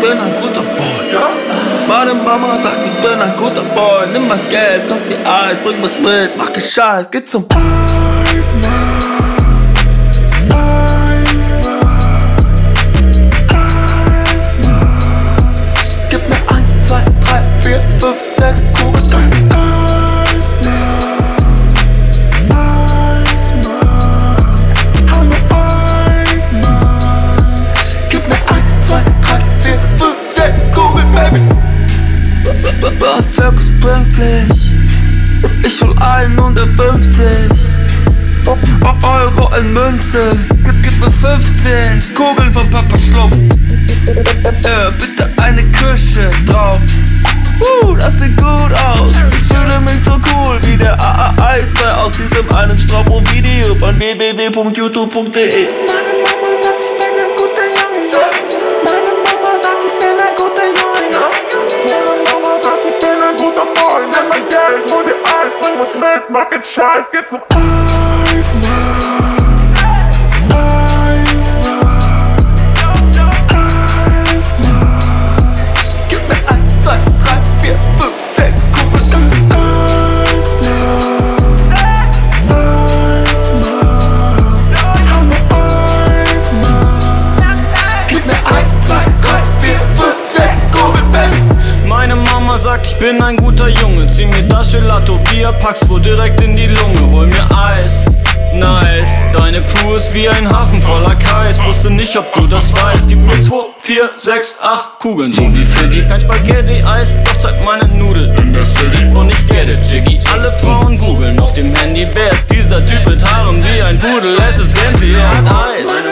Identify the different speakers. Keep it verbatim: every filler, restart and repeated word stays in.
Speaker 1: bin ein guter Boy. Meine Mama sagt, ich bin ein guter Boy. Nimm mal Geld, kauf mir Eis, bring was mit, mach keinen Scheiß, geh zum Eismann. vier, fünf, sechs Kugeln. Eismann, Eismann, hallo Eismann. Gib mir eins, zwei, drei, vier, fünf, sechs Kugeln, Baby. Fokus pünktlich. Ich hol hundertfünfzig Euro in Münze. Gib mir fünfzehn Kugeln von Papa Schlumpf. Äh, bitte eine Kirsche drauf. Uh, das sieht gut aus. Ich fühle mich so cool wie der A A Eisbär aus diesem einen Strabo-Video von w w w punkt youtube punkt de.
Speaker 2: Meine Mama sagt, ich bin ein guter Junge. Meine Mama sagt, ich bin ein guter Junge. Meine Mama sagt, ich bin ein guter Boy. Nimm mein Geld, hol dir Eis, bring was mit, mach den Scheiß, geh zum Eismann.
Speaker 3: Sagt, ich bin ein guter Junge, zieh mir das Gelato, Bier, pack's wohl direkt in die Lunge, hol mir Eis, nice, deine Crew ist wie ein Hafen voller Kais, wusste nicht, ob du das weißt, gib mir zwei, vier, sechs, acht Kugeln, so wie für die, kein Spaghetti-Eis, doch zeig meine Nudel in der City und ich get it, Jiggy, alle Frauen googeln, auf dem Handy, wer ist dieser Typ mit Haaren wie ein Pudel, es ist Gancy, er hat Eis.